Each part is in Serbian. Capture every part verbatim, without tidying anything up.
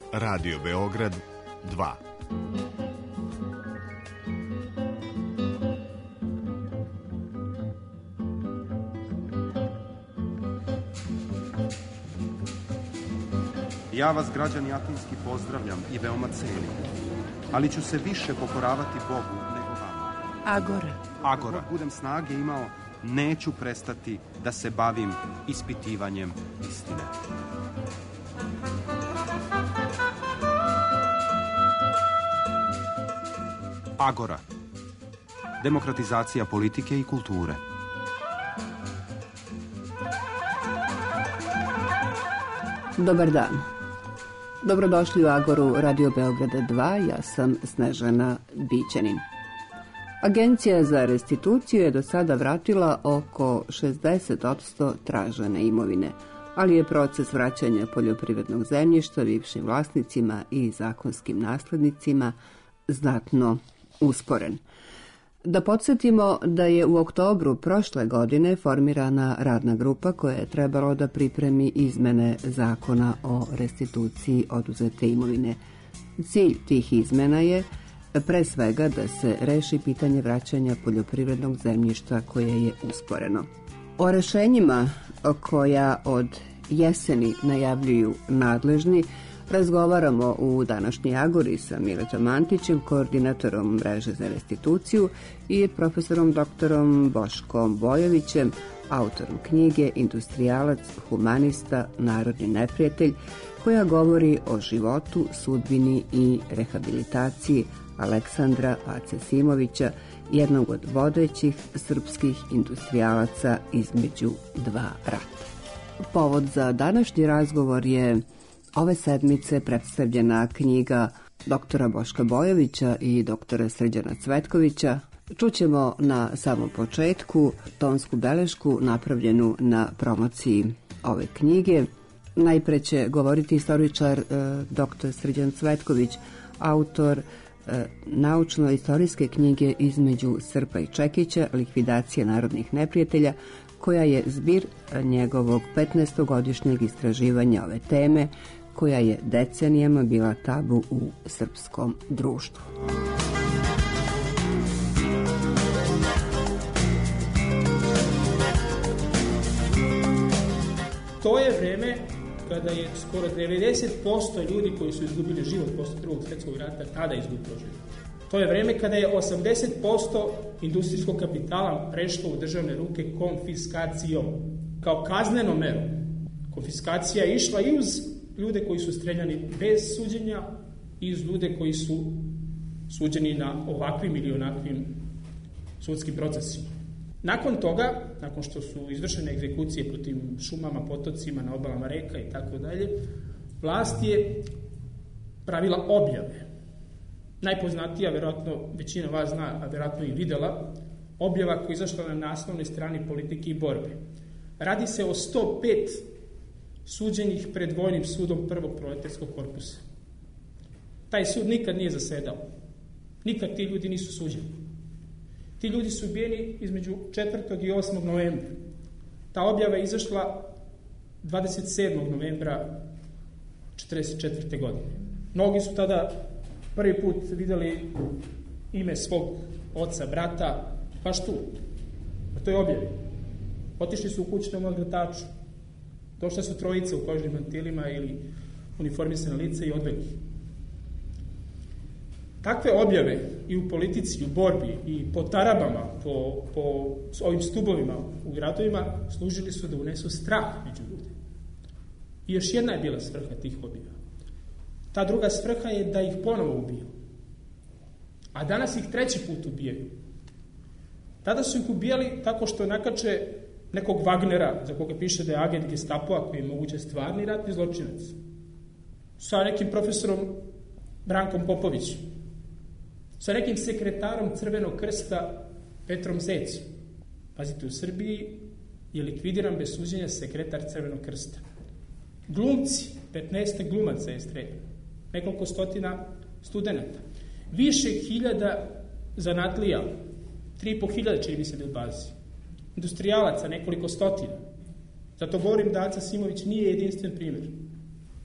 Radio Beograd dva. Ja vas, građani Atinski, pozdravljam i veoma cenim, ali ću se više pokoravati Bogu nego vama. Agora. Agora. Ako budem snage imao, neću prestati da se bavim ispitivanjem istine. Agora. Demokratizacija politike i kulture. Dobar dan. Dobrodošli u Agoru Radio Beograda dva, ja sam Snežana Bićanin. Agencija za restituciju je do sada vratila oko šezdeset posto tražene imovine, ali je proces vraćanja poljoprivrednog zemljišta bivšim vlasnicima i zakonskim naslednicima znatno usporen. Da podsjetimo da je u oktobru prošle godine formirana radna grupa koja je trebalo da pripremi izmene zakona o restituciji oduzete imovine. Cilj tih izmena je pre svega da se reši pitanje vraćanja poljoprivrednog zemljišta koje je usporeno. O rešenjima koja od jeseni najavljuju nadležni razgovaramo u današnjoj Agori sa Miletom Antićem, koordinatorom mreže za restituciju, i profesorom doktorom Boškom Bojovićem, autorom knjige Industrijalac, humanista, narodni neprijatelj, koja govori o životu, sudbini i rehabilitaciji Aleksandra Ace Simovića, jednog od vodećih srpskih industrijalaca između dva rata. Povod za današnji razgovor je ove sedmice predstavljena knjiga doktora Boška Bojovića i doktora Srđana Cvetkovića. Čućemo na samom početku tonsku belešku napravljenu na promociji ove knjige. Najpre će govoriti istoričar e, doktor Srđan Cvetković, autor e, naučno-istorijske knjige Između Srpa i Čekića, likvidacija narodnih neprijatelja, koja je zbir njegovog petnaestogodišnjeg istraživanja ove teme, koja je decenijama bila tabu u srpskom društvu. To je vreme kada je skoro devedeset posto ljudi koji su izgubili život posle drugog svjetskog rata tada izgubilo život. To je vreme kada je osamdeset posto industrijskog kapitala prešlo u državne ruke konfiskacijom, kao kaznenom merom. Konfiskacija je išla i uz ljude koji su streljani bez suđenja i uz ljude koji su suđeni na ovakvim ili onakvim sudskim procesima. Nakon toga, nakon što su izvršene egzekucije po tim šumama, potocima, na obalama reka i tako dalje, vlast je pravila objave. Najpoznatija, verovatno većina vas zna, a verovatno i videla, objava koja je izašla na naslovnoj strani Politike i borbe. Radi se o sto pet suđenih pred vojnim sudom prvog proletarskog korpusa. Taj sud nikad nije zasedao. Nikad ti ljudi nisu suđeni. Ti ljudi su ubijeni između četvrtog i osmog novembra. Ta objava je izašla dvadeset sedmog novembra četrdeset četvrte godine. Mnogi su tada prvi put videli ime svog oca, brata, baš tu, na toj objavi. Otišli su u kućnom odgrataču. Došle su trojice u kožnim mantilima ili uniformisane lice i odveli. Takve objave i u politici, u borbi i po tarabama, po, po ovim stubovima u gradovima služili su da unesu strah među ljude. I još jedna je bila svrha tih objava. Ta druga svrha je da ih ponovo ubiju. A danas ih treći put ubijaju. Tada su ih ubijali tako što nakače nekog Wagnera, za koga piše da je agent Gestapoa, koji je moguće stvarni ratni zločinac, sa nekim profesorom Brankom Popovićem, sa nekim sekretarom Crvenog krsta Petrom Zecom. Pazite, u Srbiji je likvidiran bez suđenja sekretar Crvenog krsta. Glumci, petnaest glumaca je streljeno, nekoliko stotina studenata, više hiljada zanatlija, tri i po hiljada čini mi se u bazi, industrijalaca, nekoliko stotina. Zato govorim da Aca Simović nije jedinstven primjer.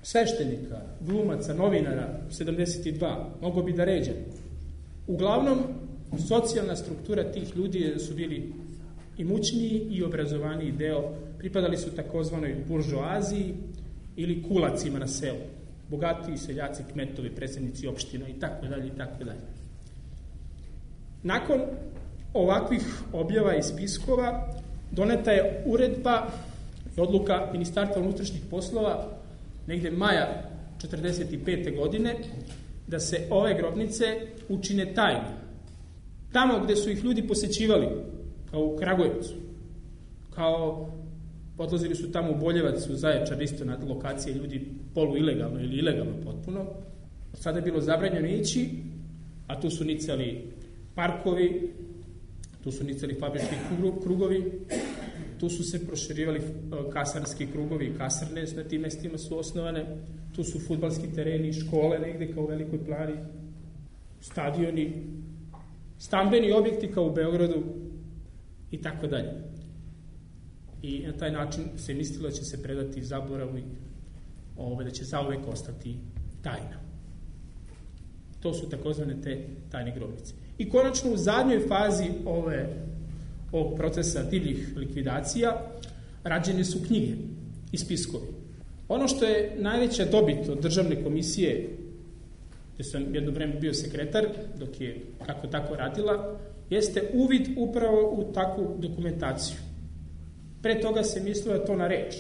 sveštenika, glumaca, novinara, sedamdeset dva, mogo bi da ređam. Uglavnom, socijalna struktura tih ljudi su bili imućniji i obrazovaniji deo, pripadali su takozvanoj buržoaziji ili kulacima na selu, bogatiji seljaci, kmetovi, predsednici opština i tako dalje i tako dalje. Nakon ovakvih objava i spiskova doneta je uredba i odluka Ministarstva unutrašnjih poslova negde maja četrdeset pete. godine da se ove grobnice učine tajne. Tamo gde su ih ljudi posećivali, kao u Kragujevcu, kao odlazili su tamo u Boljevac, u Zaječar, isto na lokacije ljudi polu-ilegalno ili ilegalno potpuno. Sada je bilo zabranjeno ići, a tu su nicali parkovi, tu su nicali fabrički krugovi, tu su se proširivali kasarski krugovi i kasarne, na tim mestima su osnovane, tu su fudbalski tereni, škole negde kao u Velikoj Plani, stadioni, stambeni objekti kao u Beogradu i tako dalje. I na taj način se mislilo da će se predati zaboravu i ove, da će zauvek ostati tajna. To su takozvane te tajne grobnice. I konačno u zadnjoj fazi ove, ovog procesa divljih likvidacija rađene su knjige i spiskovi. Ono što je najveća dobit od državne komisije, gde sam jedno vreme bio sekretar, dok je kako tako radila, jeste uvid upravo u takvu dokumentaciju. Pre toga se mislilo da to na reč,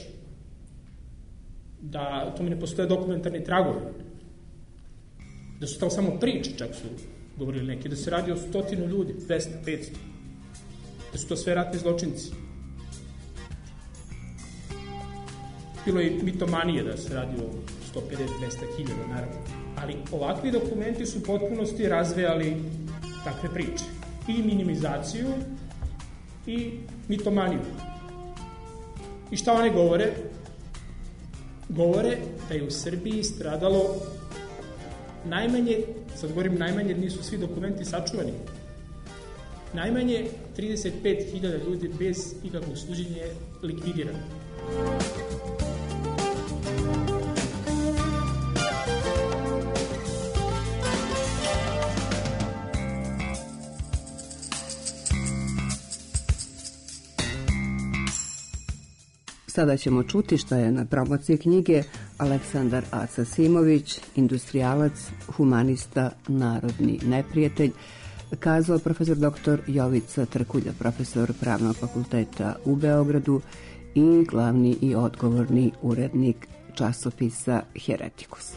da tome ne postoje dokumentarni tragovi, da su to samo priče, čak su govorili neki, da se radi o stotinu ljudi, dvesta, petsto, da su to sve ratni zločinci. Bilo je mitomanije da se radi o sto pedeset do dvesta hiljada, naravno. Ali ovakvi dokumenti su u potpunosti razvejali takve priče. I minimizaciju, i mitomaniju. I šta one govore? Govore da je u Srbiji stradalo najmanje, sad govorim najmanje, jer nisu svi dokumenti sačuvani, najmanje trideset pet hiljada ljudi bez ikakvog suđenja je likvidirano. Sada ćemo čuti šta je na promociji knjige Aleksandar Aca Simović, industrijalac, humanista, narodni neprijatelj, kazao profesor doktor Jovica Trkulja, profesor Pravnog fakulteta u Beogradu i glavni i odgovorni urednik časopisa Heretikus.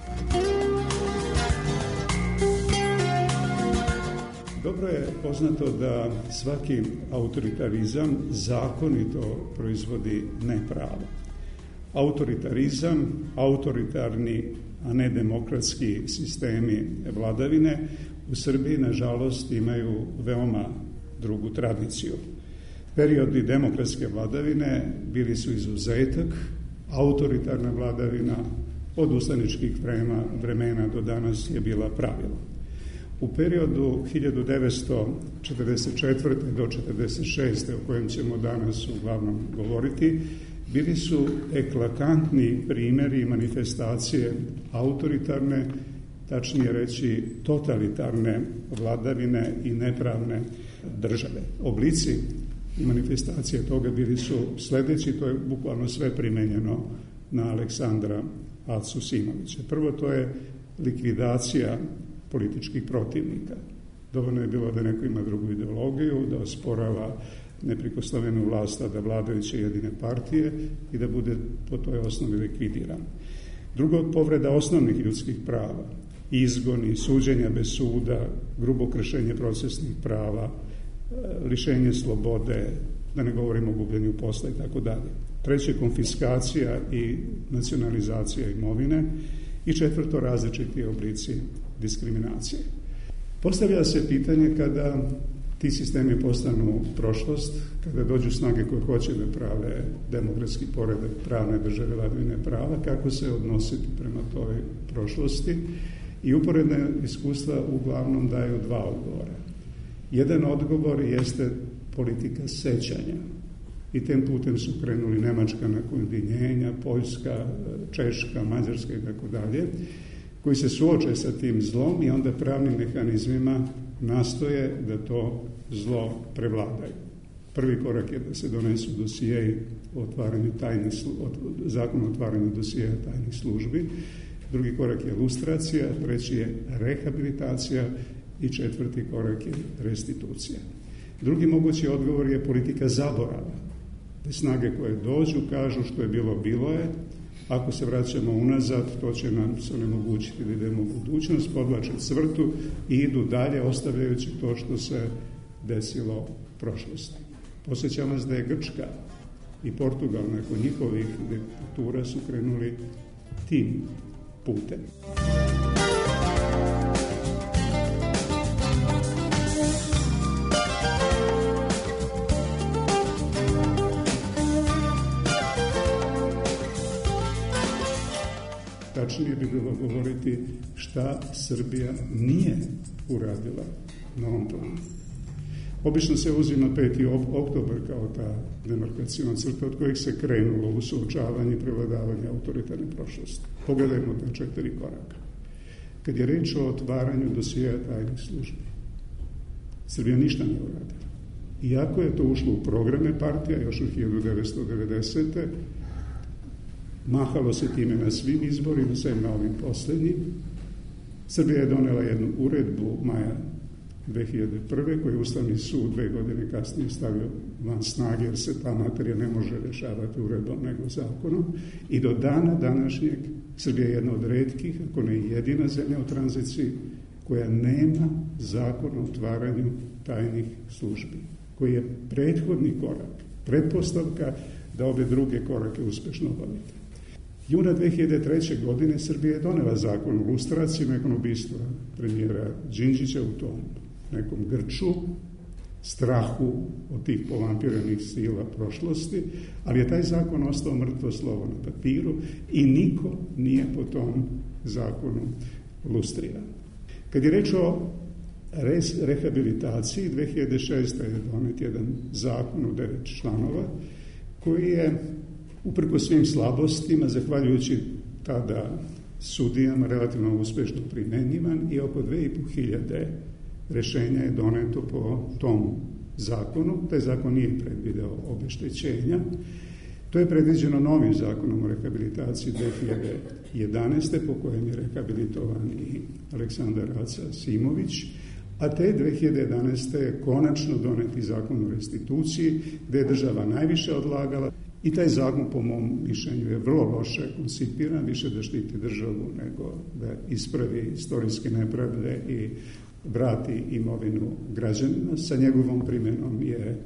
Dobro je poznato da svaki autoritarizam zakonito proizvodi nepravo. Autoritarizam, autoritarni, a ne demokratski sistemi vladavine u Srbiji, nažalost, imaju veoma drugu tradiciju. Periodi demokratske vladavine bili su izuzetak, autoritarna vladavina od ustaničkih vremena do danas je bila pravilo. U periodu hiljadu devetsto četrdeset četvrte do četrdeset šeste o kojem ćemo danas uglavnom govoriti, bili su eklatantni primjeri manifestacije autoritarne, tačnije reći totalitarne vladavine i nepravne države. Oblici i manifestacije toga bili su sledeći, to je bukvalno sve primenjeno na Aleksandra Acu Simovića. Prvo, to je likvidacija političkih protivnika. Dovoljno je bilo da neko ima drugu ideologiju, da osporava neprikosnovenu vlast, da vladajuće jedine partije i da bude po toj osnovi likvidiran. Drugo, povreda osnovnih ljudskih prava, izgoni, suđenja bez suda, grubo kršenje procesnih prava, lišenje slobode, da ne govorimo o gubljenju posla i tako dalje. Treće, konfiskacija i nacionalizacija imovine i četvrto, različiti oblici diskriminacije. Postavlja se pitanje kada ti sistemi postanu prošlost, kada dođu snage koje hoće da prave demokratski poredak pravne države, vladavine prava, kako se odnositi prema toj prošlosti. I uporedne iskustva uglavnom daju dva odgovora. Jedan odgovor jeste politika sećanja. I tem putem su krenuli Nemačka nakon ujedinjenja, Poljska, Češka, Mađarska i tako dalje, koji se suoče sa tim zlom i onda pravnim mehanizmima nastoje da to zlo prevladaju. Prvi korak je da se donesu dosijeji o otvaranju tajnih, zakon o otvaranju dosijeja tajnih službi, drugi korak je lustracija, treći je rehabilitacija i četvrti korak je restitucija. Drugi mogući odgovor je politika zaborava. Te snage koje dođu kažu što je bilo, bilo je. Ako se vraćamo unazad, to će nam se onemogućiti da idemo u budućnost, podvlače crtu i idu dalje, ostavljajući to što se desilo u prošlosti. Posjećam vas da je Grčka i Portugal nakon njihovih diktatura su krenuli tim putem. Tačnije bi bilo govoriti šta Srbija nije uradila na ovom planu. Obično se uzima peti oktobar kao ta demarkacijona crta od kojeg se krenulo u suočavanje i prevladavanje autoritarne prošlosti. Pogledajmo ta četiri koraka. Kad je reč o otvaranju dosijeja tajnih službi, Srbija ništa ne uradila. Iako je to ušlo u programe partija još od hiljadu devetsto devedesete. Mahalo se time na svim izborima, sve na ovim posljednjim. Srbija je donela jednu uredbu maja dve hiljade prve koju je Ustavni sud dve godine kasnije stavio van snage, jer se ta materija ne može rješavati uredbom nego zakonom. I do dana današnjeg Srbija je jedna od retkih, ako ne jedina zemlja u tranziciji, koja nema zakon o otvaranju tajnih službi, koji je prethodni korak, pretpostavka da ove druge korake uspješno obavite. Juna dve hiljade treće. godine Srbija je donela zakon o lustraciji nakon ubistva premijera Đinđića u tom nekom grču, strahu od tih povampiranih sila prošlosti, ali je taj zakon ostao mrtvo slovo na papiru i niko nije po tom zakonu lustriran. Kad je reč o rehabilitaciji, dve hiljade šeste. je donet jedan zakon u devet članova koji je uprkos svim slabostima, zahvaljujući tada sudijama, relativno uspješno primjenjivan i oko dve i po hiljade rješenja je doneto po tom zakonu. Taj zakon nije predvideo obeštećenja. To je predviđeno novim zakonom o rehabilitaciji dve hiljade jedanaeste. po kojem je rehabilitovan i Aleksandar Aca Simović, a te dve hiljade jedanaeste. je konačno doneti zakon o restituciji, gdje je država najviše odlagala. I taj zakon, po mom mišljenju, je vrlo loše koncipiran, više da štiti državu nego da ispravi istorijske nepravde i vrati imovinu građanima. Sa njegovom primjenom je e,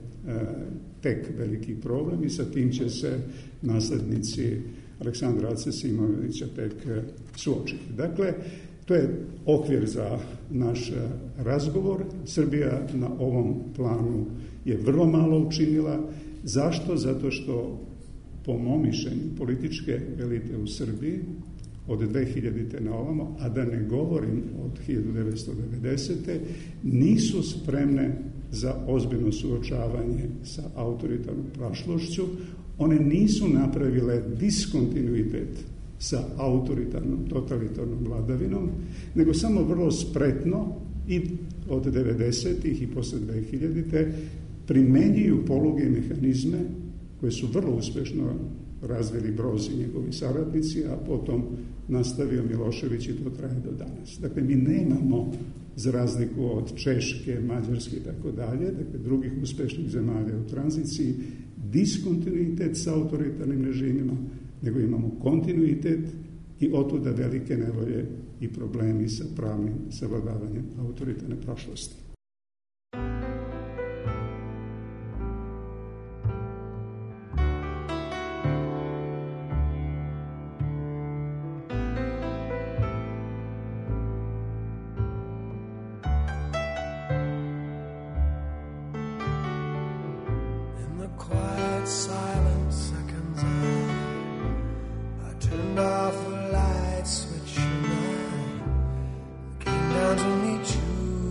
tek veliki problem i sa tim će se naslednici Aleksandra Ace Simovića tek suočiti. Dakle, to je okvir za naš razgovor. Srbija na ovom planu je vrlo malo učinila. Zašto? Zato što, po mom mišljenju, političke elite u Srbiji od dve hiljadite. na ovamo, a da ne govorim od hiljadu devetsto devedesete. nisu spremne za ozbiljno suočavanje sa autoritarnom prošlošću. One nisu napravile diskontinuitet sa autoritarnom, totalitarnom vladavinom, nego samo vrlo spretno i od devedesetih i posle dve hiljadite. primenjuju poluge i mehanizme koje su vrlo uspješno razvili Broz i njegovi saradnici, a potom nastavio Milošević i to traje do danas. Dakle, mi nemamo, za razliku od Češke, Mađarske i tako dalje, dakle drugih uspješnih zemalja u tranziciji, diskontinuitet sa autoritarnim režimima, nego imamo kontinuitet i otuda velike nevolje i problemi sa pravnim savladavanjem autoritarne prošlosti.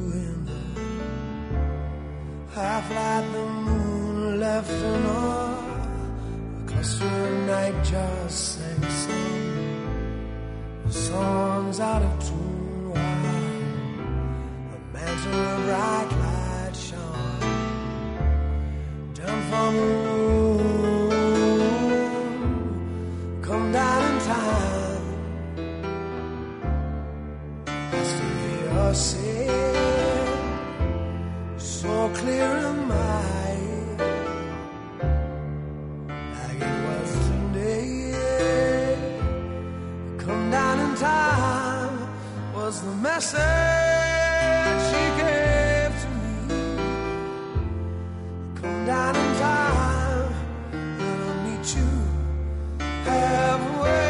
Half light, the moon left an arc. just sang some songs out of tune while a mantle of bright light shone down from the room. Come down in time, I still hear her say, so clear in my ear, like it was today. Come down in time was the message she gave to me. Come down in time and I'll meet you halfway.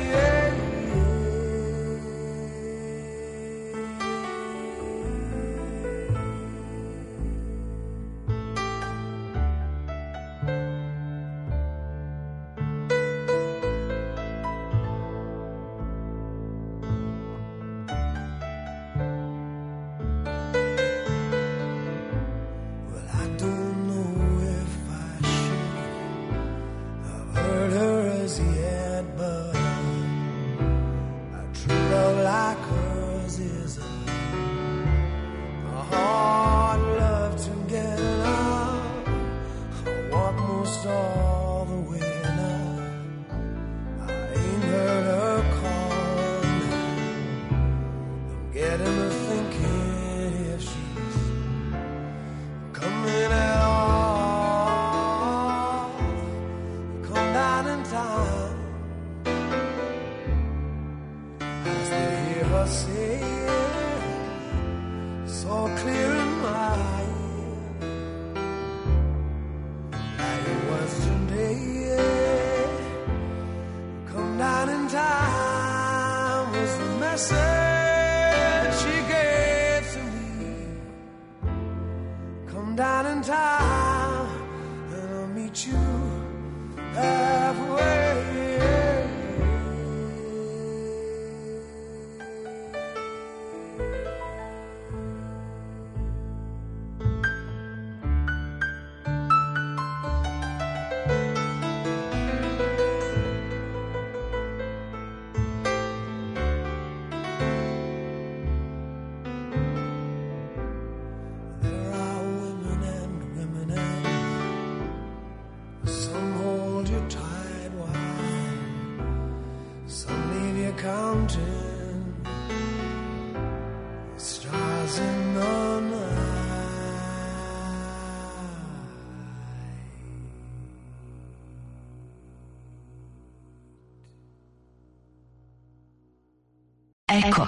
Eko.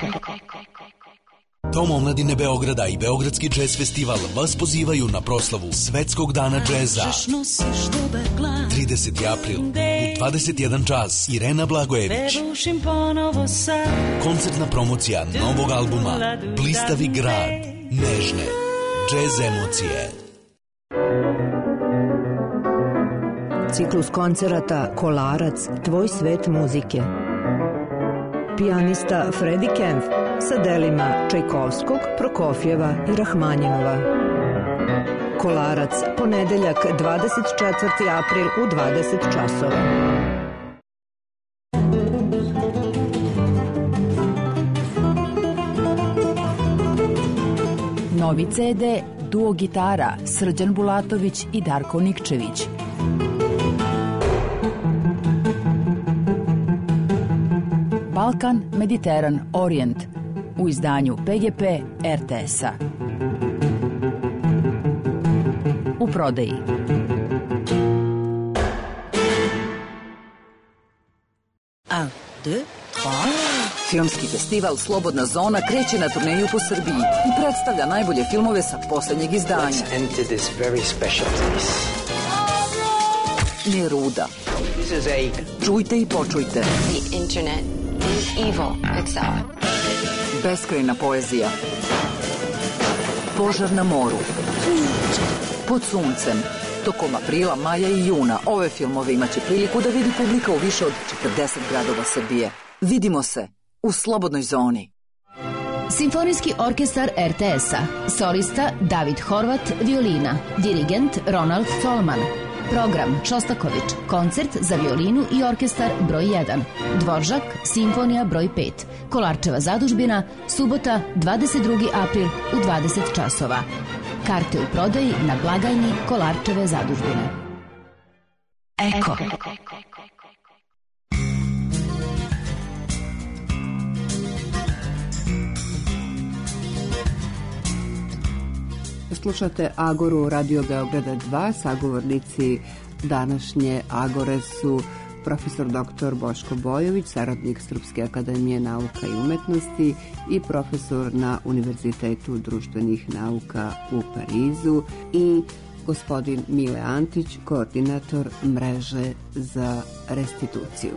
Dom omladine Beograda i Beogradski džez festival vas pozivaju na proslavu Svetskog dana džeza. trideseti april u dvadeset jedan čas. Irena Blagojević. Koncertna promocija novog albuma Blistavi grad. Nežne džez emocije. Ciklus koncerata Kolarac, tvoj svet muzike. Pijanista Freddie Kempf sa delima Čajkovskog, Prokofjeva i Rahmanjinova. Kolarac, ponedeljak dvadeset četvrti april u dvadeset časova. Novi ce de Duo gitara Srđan Bulatović i Darko Nikčević. Balkan, Mediteran, Orijent u izdanju pe ge pe er te es-a. U prodaji. Un, deux, trois. Filmski festival Slobodna zona kreće na turneju po Srbiji i predstavlja najbolje filmove sa poslednjeg izdanja. Let's enter this very special place. Neruda. This is a... Čujte i počujte. The internet is evil itself. Beskrajna poezija. Požar na moru. Pod suncem. Tokom aprila, maja i juna ove filmove imaće priliku da vidi publika u više od četrdeset gradova Srbije. Vidimo se u Slobodnoj zoni. Simfonijski orkestar er te es-a. Solista David Horvat, violina. Dirigent Ronald Colman. Program Šostaković, koncert za violinu i orkestar broj jedan. Dvoržak, simfonija broj pet. Kolarčeva zadužbina, subota dvadeset drugi april u dvadeset časova. Karte u prodaji na blagajni Kolarčeve zadužbine. Eko. Slušate Agoru Radio Beograda dva. Sagovornici današnje Agore su profesor doktor Boško Bojović, saradnik Srpske akademije nauka i umetnosti i profesor na Univerzitetu društvenih nauka u Parizu, i gospodin Mile Antić, koordinator mreže za restituciju.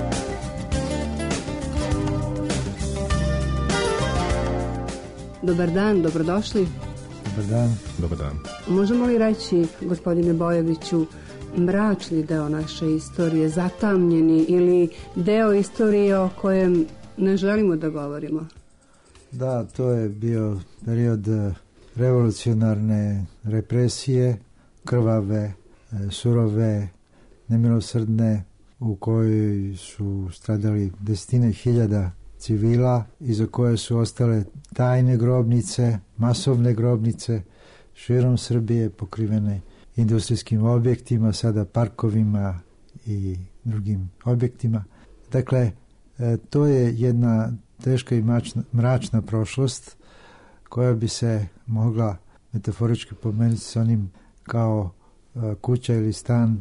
Dobar dan, dobrodošli. Dobar dan. Dobar dan. Možemo li reći, gospodine Bojoviću, mračni deo naše istorije, zatamnjeni, ili deo istorije o kojem ne želimo da govorimo? Da, to je bio period revolucionarne represije, krvave, surove, nemilosrdne, u kojoj su stradali desetine hiljada civila, iza koje su ostale tajne grobnice, masovne grobnice širom Srbije, pokrivene industrijskim objektima, sada parkovima i drugim objektima. Dakle, to je jedna teška i mračna, mračna prošlost koja bi se mogla metaforički pomenuti s onim kao kuća ili stan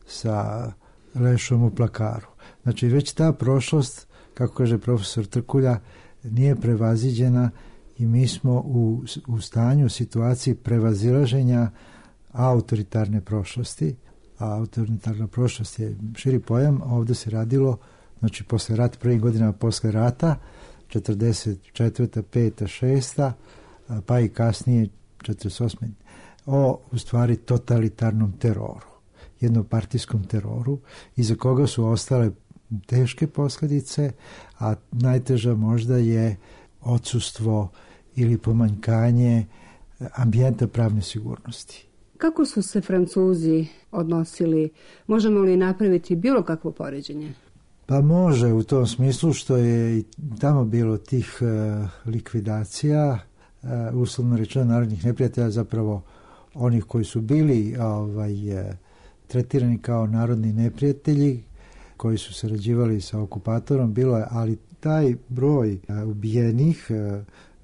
sa lešom u plakaru. Znači, već ta prošlost, kako kaže profesor Trkulja, nije prevaziđena i mi smo u, u stanju, u situaciji prevazilaženja autoritarne prošlosti. A autoritarna prošlost je širi pojam, a ovdje se radilo, znači posle rata, prvih godina posle rata, četrdeset četvrta, peta, šesta, pa i kasnije četrdeset osme o, u stvari, totalitarnom teroru, jednopartijskom teroru, iza koga su ostale teške posljedice, a najteža možda je odsustvo ili pomanjkanje ambijenta pravne sigurnosti. Kako su se Francuzi odnosili? Možemo li napraviti bilo kakvo poređenje? Pa može, u tom smislu što je i tamo bilo tih uh, likvidacija, uh, uslovno rečeno narodnih neprijatelja, zapravo onih koji su bili ovaj, uh, tretirani kao narodni neprijatelji, koji su sarađivali sa okupatorom, bilo je, ali taj broj uh, ubijenih, uh,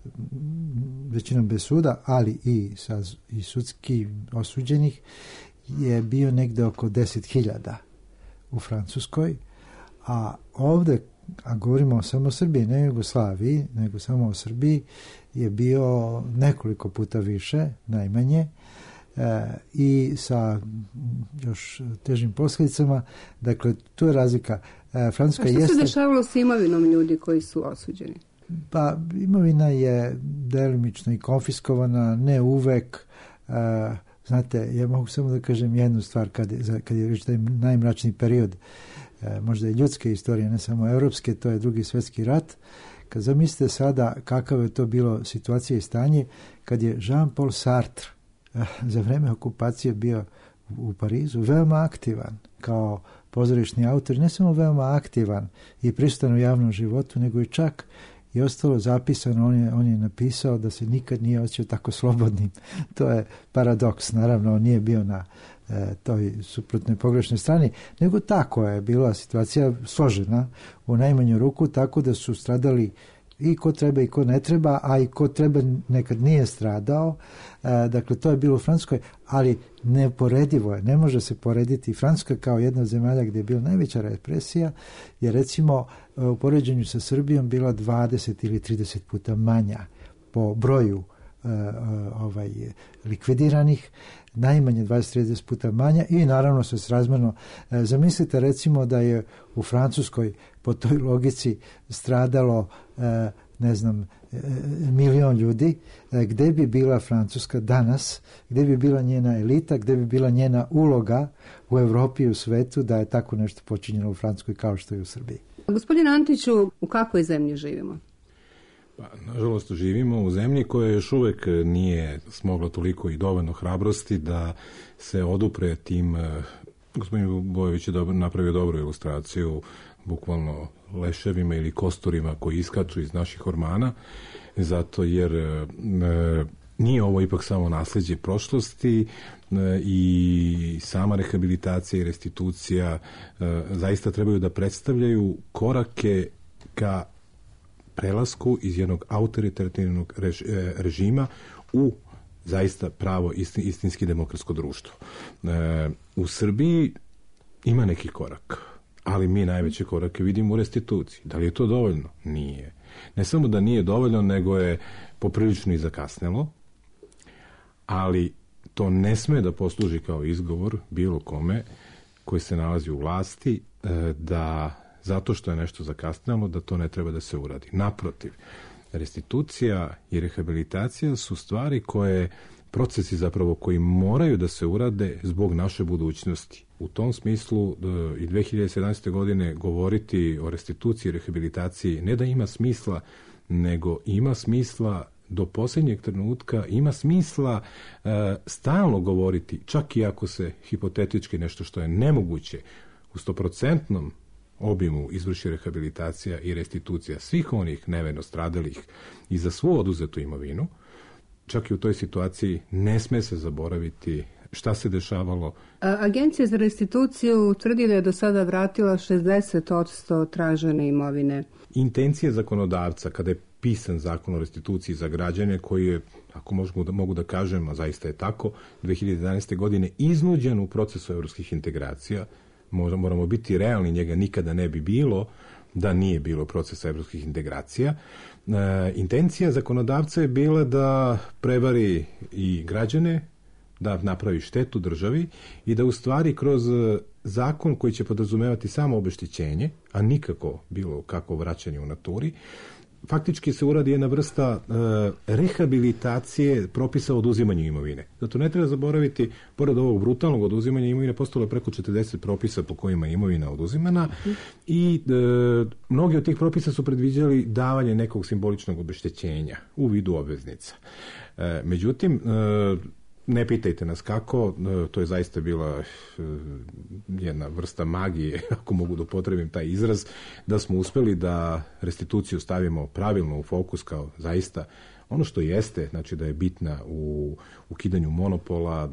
većinom bez suda, ali i, sa, i sudski osuđenih, je bio negde oko deset hiljada u Francuskoj, a ovde, a govorimo samo o Srbiji, ne Jugoslaviji, nego samo o Srbiji, je bio nekoliko puta više, najmanje, e, i sa još težim posljedicama. Dakle, tu je razlika. E, Francuska a što jeste... se dešavalo s imovinom ljudi koji su osuđeni? Pa, imovina je delimično i konfiskovana, ne uvek. E, znate, ja mogu samo da kažem jednu stvar kad je, kad je reći taj najmračniji period, e, možda i ljudske istorije, ne samo evropske, to je Drugi svjetski rat. Kad zamislite sada kakav je to bilo situacija i stanje, kad je Jean-Paul Sartre e, za vreme okupacije bio u Parizu veoma aktivan kao pozorišni autor, ne samo veoma aktivan i prisutan u javnom životu, nego i čak i ostalo zapisano, on je, on je napisao da se nikad nije osjećao tako slobodnim. To je paradoks, naravno on nije bio na e, toj suprotnoj pogrešnoj strani, nego tako je bila situacija složena u najmanju ruku, tako da su stradali i ko treba i ko ne treba, a i ko treba nekad nije stradao. E, dakle, to je bilo u Francuskoj, ali neporedivo je, ne može se porediti. Francuska kao jedna od zemalja gdje je bila najveća represija je, recimo, u poređenju sa Srbijom bila dvadeset ili trideset puta manja po broju e, ovaj, likvidiranih, najmanje dvadeset do trideset puta manja i naravno se srazmjerno. E, zamislite recimo da je u Francuskoj po toj logici stradalo e, ne znam, e, milion ljudi, e, gdje bi bila Francuska danas, gdje bi bila njena elita, gdje bi bila njena uloga u Evropi i u svetu da je tako nešto počinjeno u Francuskoj kao što je u Srbiji. Gospodin Antiću, u kakvoj zemlji živimo? Pa, nažalost, živimo u zemlji koja još uvek nije smogla toliko i dovoljno hrabrosti da se odupre tim. Gospodin Bojović je dobro, napravio dobru ilustraciju, bukvalno leševima ili kosturima koji iskaču iz naših ormana, zato jer e, nije ovo ipak samo nasleđe prošlosti e, i sama rehabilitacija i restitucija e, zaista trebaju da predstavljaju korake ka prelasku iz jednog autoritativnog rež, e, režima u zaista pravo istin, istinski demokratsko društvo. E, u Srbiji ima neki korak, ali mi najveće korake vidimo u restituciji. Da li je to dovoljno? Nije. Ne samo da nije dovoljno, nego je poprilično i zakasnelo, ali to ne sme da posluži kao izgovor bilo kome koji se nalazi u vlasti da zato što je nešto zakasnelo, da to ne treba da se uradi. Naprotiv, restitucija i rehabilitacija su stvari koje, procesi zapravo koji moraju da se urade zbog naše budućnosti. U tom smislu i dve hiljade sedamnaeste. godine govoriti o restituciji i rehabilitaciji ne da ima smisla, nego ima smisla do posljednjeg trenutka, ima smisla e, stalno govoriti, čak i ako se hipotetički nešto što je nemoguće u stoprocentnom obimu izvrši rehabilitacija i restitucija svih onih neverno stradalih i za svu oduzetu imovinu, čak i u toj situaciji ne sme se zaboraviti šta se dešavalo. Agencija za restituciju tvrdi da je do sada vratila šezdeset posto tražene imovine. Intencija zakonodavca kada je pisan zakon o restituciji za građane koji je, ako mogu da, mogu da kažem, a zaista je tako, dve hiljade jedanaeste. godine iznuđen u procesu evropskih integracija, moramo biti realni, njega nikada ne bi bilo da nije bilo procesa evropskih integracija. E, intencija zakonodavca je bila da prevari i građane, da napravi štetu državi i da u stvari kroz zakon koji će podrazumevati samo obeštećenje, a nikako bilo kako vraćanje u naturi, faktički se uradi jedna vrsta e, rehabilitacije propisa o oduzimanju imovine. Zato ne treba zaboraviti, pored ovog brutalnog oduzimanja imovine, postalo preko četrdeset propisa po kojima je imovina oduzimana i e, mnogi od tih propisa su predviđali davanje nekog simboličnog obeštećenja u vidu obveznica. E, međutim, e, ne pitajte nas kako, to je zaista bila jedna vrsta magije, ako mogu da upotrebim taj izraz, da smo uspeli da restituciju stavimo pravilno u fokus kao zaista ono što jeste, znači da je bitna u ukidanju monopola,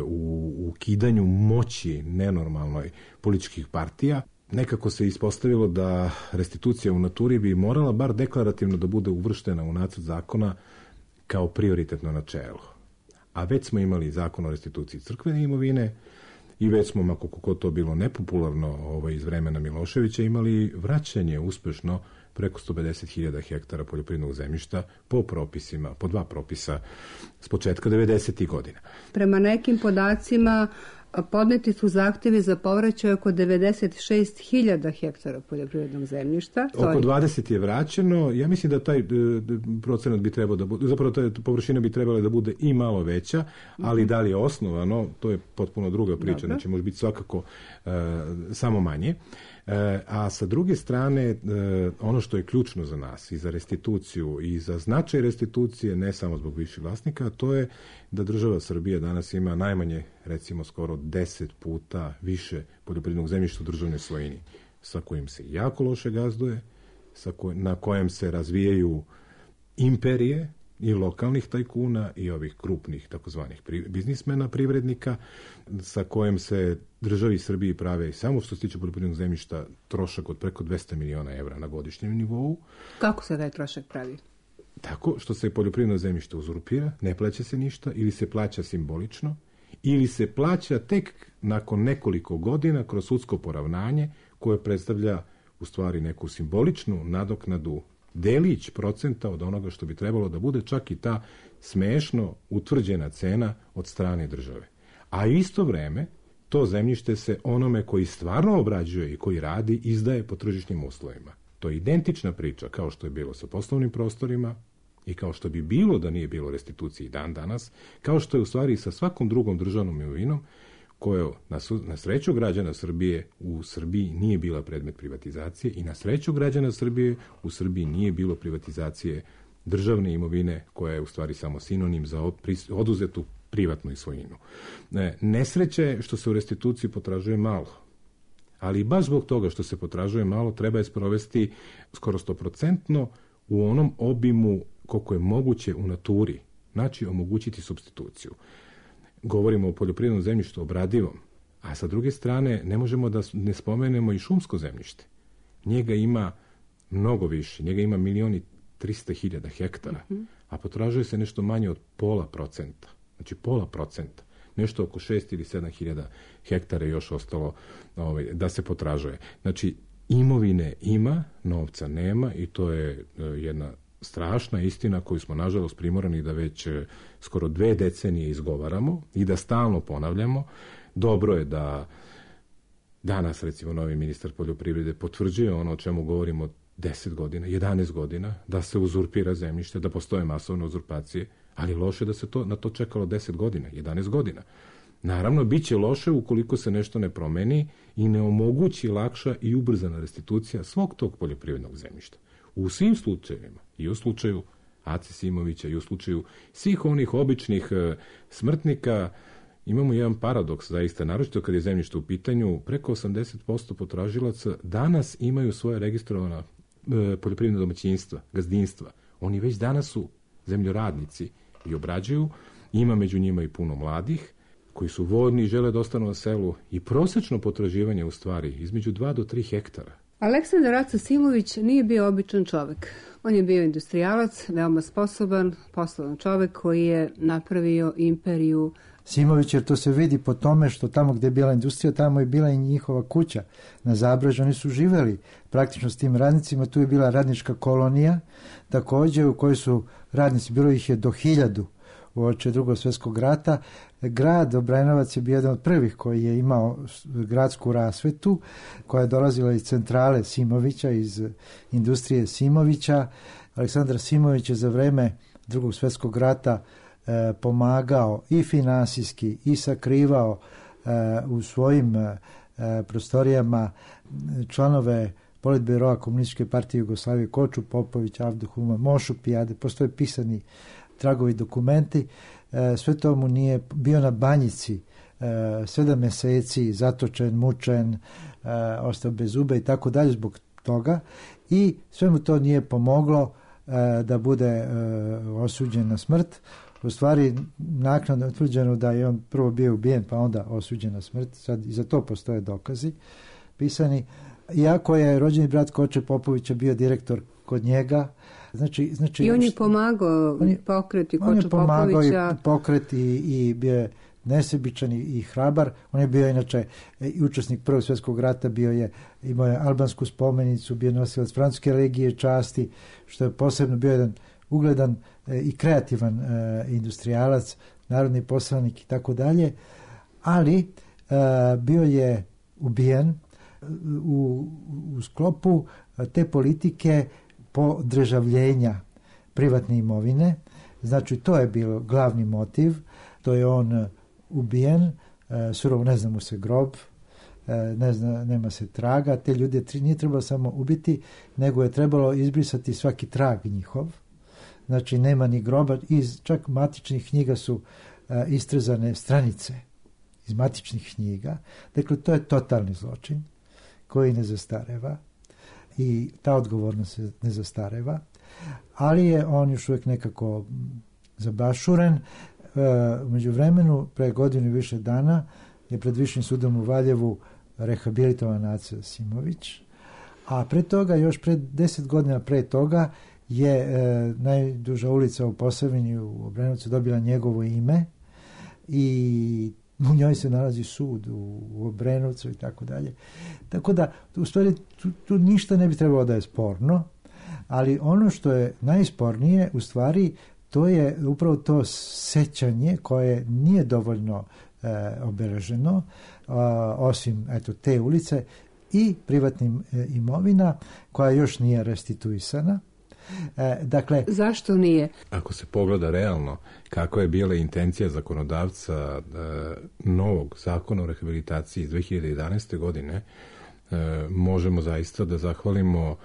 u ukidanju moći nenormalnoj političkih partija. Nekako se ispostavilo da restitucija u naturi bi morala bar deklarativno da bude uvrštena u nacrt zakona kao prioritetno načelo. A već smo imali zakon o restituciji crkvene imovine i već smo, ako kako to bilo nepopularno ovaj, iz vremena Miloševića, imali vraćanje uspešno preko sto pedeset hiljada hektara poljoprivrednog zemljišta po propisima, po dva propisa s početka devedesetih godina. Prema nekim podacima podneti su zahtevi za povraćaj oko devedeset šest hiljada hektara poljoprivrednog zemljišta. Oko dvadeset je vraćeno. Ja mislim da taj procenat bi trebao da bude, zapravo ta površina bi trebala da bude i malo veća, ali da li je osnovano, to je potpuno druga priča. Dobro. Znači može biti svakako uh, samo manje. Uh, a sa druge strane, uh, ono što je ključno za nas i za restituciju i za značaj restitucije, ne samo zbog viših vlasnika, to je da država Srbija danas ima najmanje, recimo skoro deset puta više poljoprivrednog zemljišta u državnoj svojini, sa kojim se jako loše gazduje, sa koj, na kojem se razvijaju imperije i lokalnih tajkuna i ovih krupnih takozvanih pri, biznismena, privrednika, sa kojim se državi Srbiji prave i samo što se tiče poljoprivrednog zemljišta trošak od preko dvesta miliona evra na godišnjem nivou. Kako se taj trošak pravi? Tako što se poljoprivredno zemljište uzurpira, ne plaća se ništa ili se plaća simbolično ili se plaća tek nakon nekoliko godina kroz sudsko poravnanje koje predstavlja u stvari neku simboličnu nadoknadu, delić procenta od onoga što bi trebalo da bude čak i ta smešno utvrđena cena od strane države. A isto vreme to zemljište se onome koji stvarno obrađuje i koji radi izdaje po tržišnim uslovima. To je identična priča kao što je bilo sa poslovnim prostorima i kao što bi bilo da nije bilo restitucije dan danas, kao što je u stvari sa svakom drugom državnom imovinom koja na, na sreću građana Srbije u Srbiji nije bila predmet privatizacije i na sreću građana Srbije u Srbiji nije bilo privatizacije državne imovine koja je u stvari samo sinonim za oduzetu privatnu svojinu. Nesreća je što se u restituciji potražuje malo. Ali baš zbog toga što se potražuje malo, treba je sprovesti skoro sto procentno u onom obimu koliko je moguće u naturi. Znači, omogućiti supstituciju. Govorimo o poljoprivrednom zemljištu obradivom, a sa druge strane ne možemo da ne spomenemo i šumsko zemljište. Njega ima mnogo više, njega ima milion i trista hiljada hektara, mm-hmm. a potražuje se nešto manje od pola procenta. Znači pola procenta. Nešto oko šest ili sedam hiljada hektara je još ostalo ovaj, da se potražuje. Znači, imovine ima, novca nema i to je e, jedna strašna istina koju smo nažalost primorani da već e, skoro dve decenije izgovaramo i da stalno ponavljamo. Dobro je da danas, recimo, novi ministar poljoprivrede potvrđuje ono o čemu govorimo deset godina, jedanaest godina, da se uzurpira zemljište, da postoje masovne uzurpacije, ali loše da se to, na to čekalo deset godina, jedanaest godina. Naravno, bit će loše ukoliko se nešto ne promeni i ne omogući lakša i ubrzana restitucija svog tog poljoprivrednog zemljišta. U svim slučajevima, i u slučaju Ace Simovića, i u slučaju svih onih običnih e, smrtnika, imamo jedan paradoks, zaista, naročito kad je zemljište u pitanju, preko osamdeset posto potražilaca danas imaju svoje registrovana e, poljoprivredna domaćinstva, gazdinstva. Oni već danas su zemljoradnici i obrađuju. Ima među njima i puno mladih koji su voljni i žele da ostanu na selu i prosečno potraživanje u stvari između dva do tri hektara. Aleksandar Aca Simović nije bio običan čovjek. On je bio industrijalac, veoma sposoban, poslovan čovjek koji je napravio imperiju. Simović, jer to se vidi po tome što tamo gdje je bila industrija, tamo je bila i njihova kuća na Zabrežju. Oni su živjeli praktično s tim radnicima. Tu je bila radnička kolonija, također u kojoj su radnici, bilo ih je do hiljadu uoči Drugog svjetskog rata. Grad Obrenovac je bio jedan od prvih koji je imao gradsku rasvetu, koja je dolazila iz centrale Simovića, iz industrije Simovića. Aleksandar Simović je za vreme Drugog svjetskog rata e, pomagao i finansijski i sakrivao e, u svojim e, prostorijama članove Politbiroa Komunističke partije Jugoslavije, Koču Popović, Avdu Huma, Mošu Pijade, postoje pisani tragovi dokumenti. E, sve to mu nije bio na Banjici e, sedam mjeseci, zatočen, mučen, e, ostao bez zube i tako dalje zbog toga i sve mu to nije pomoglo e, da bude e, osuđen na smrt. U stvari, naknadno je utvrđeno da je on prvo bio ubijen pa onda osuđen na smrt. Sad i za to postoje dokazi pisani. Iako je rođeni brat Koče Popovića bio direktor kod njega, Znači, znači, I on je pomagao pokret i Koču Popovića. On je pomagao i pokret i, i bio je nesebičan i, i hrabar. On je bio inače i učesnik Prvog svjetskog rata, bio je, imao je albansku spomenicu, bio nosilac francuske legije časti, što je posebno bio jedan ugledan e, i kreativan e, industrijalac, narodni poslanik i tako dalje. Ali e, bio je ubijen u, u sklopu te politike podržavljenja privatne imovine. Znači, to je bilo glavni motiv. To je on ubijen, e, surovo ne zna mu se grob, e, ne zna, nema se traga. Te ljude nije trebalo samo ubiti, nego je trebalo izbrisati svaki trag njihov. Znači, nema ni groba. Iz čak matičnih knjiga su e, istrezane stranice iz matičnih knjiga. Dakle, to je totalni zločin koji ne zastareva. I ta odgovornost se ne zastareva, ali je on još uvijek nekako zabašuren. E, u međuvremenu, pre godinu i više dana, je pred Višim sudom u Valjevu rehabilitovan Aca Simović, a pre toga, još pred deset godina pre toga, je e, najduža ulica u Posavini u Obrenovcu dobila njegovo ime i u njoj se nalazi sud u, u Obrenovcu i tako dalje. Tako da, u stvari, tu, tu ništa ne bi trebalo da je sporno, ali ono što je najspornije, u stvari, to je upravo to sećanje koje nije dovoljno e, obeleženo, a, osim eto, te ulice i privatnim e, imovina koja još nije restituisana. E, dakle, zašto nije? Ako se pogleda realno kako je bila intencija zakonodavca e, novog zakona o rehabilitaciji iz dve hiljade jedanaeste godine, e, možemo zaista da zahvalimo